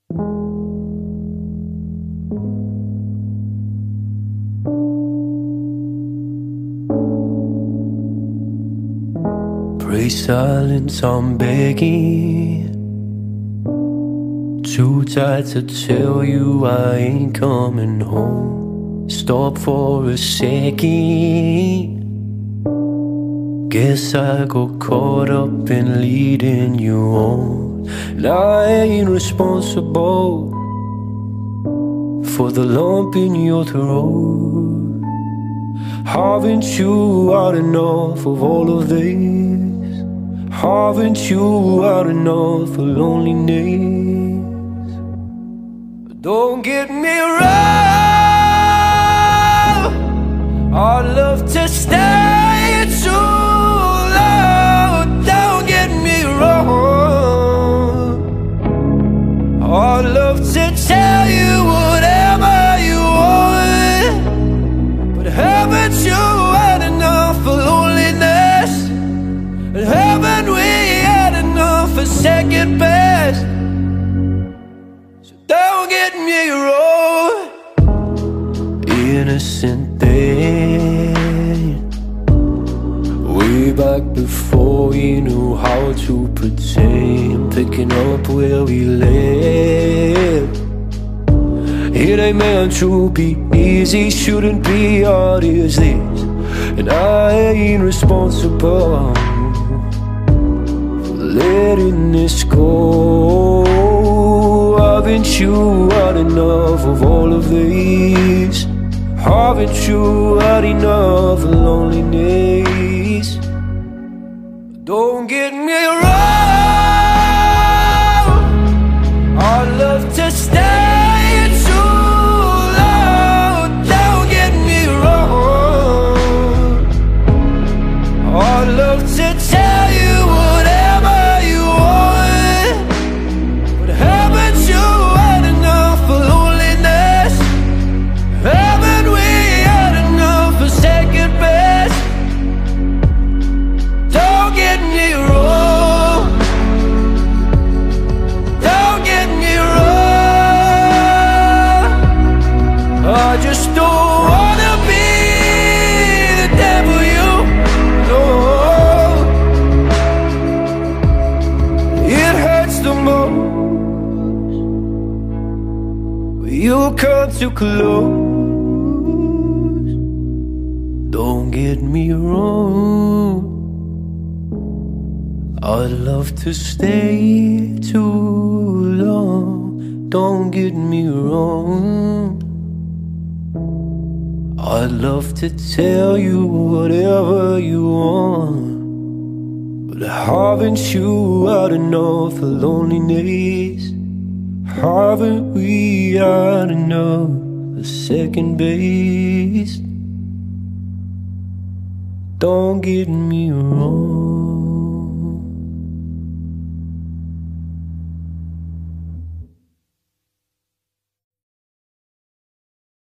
Pray silence, I'm begging. Too tired to tell you I ain't coming home. Stop for a second. Guess I got caught up in leading you on. And I ain't responsible for the lump in your throat. Haven't you had enough of all of this? Haven't you had enough of loneliness? Don't get me wrong, I'd love to stay too long. Don't get me wrong, I'd love to tell you whatever you want, but haven't you had enough of loneliness? And haven't we had enough of second best? So don't get me wrong. Innocent then, way back before we knew how to pretend. Picking up where we left. It ain't meant to be easy, shouldn't be hard as this. And I ain't responsible for letting this go. Haven't you had enough of all of these? Haven't you had enough of loneliness? Don't get me wrong, I'd love to stay too long. Don't get me wrong, I'd love to tell you whatever you want, but haven't you had enough of loneliness? Haven't we had enough of second best? Don't get me wrong, don't get me wrong, I just don't wanna be the devil, you know. It hurts the most when you come too close. Don't get me wrong, I'd love to stay too long. Don't get me wrong, I'd love to tell you whatever you want, but haven't you had enough of loneliness? Haven't we had enough of second base? Don't get me wrong.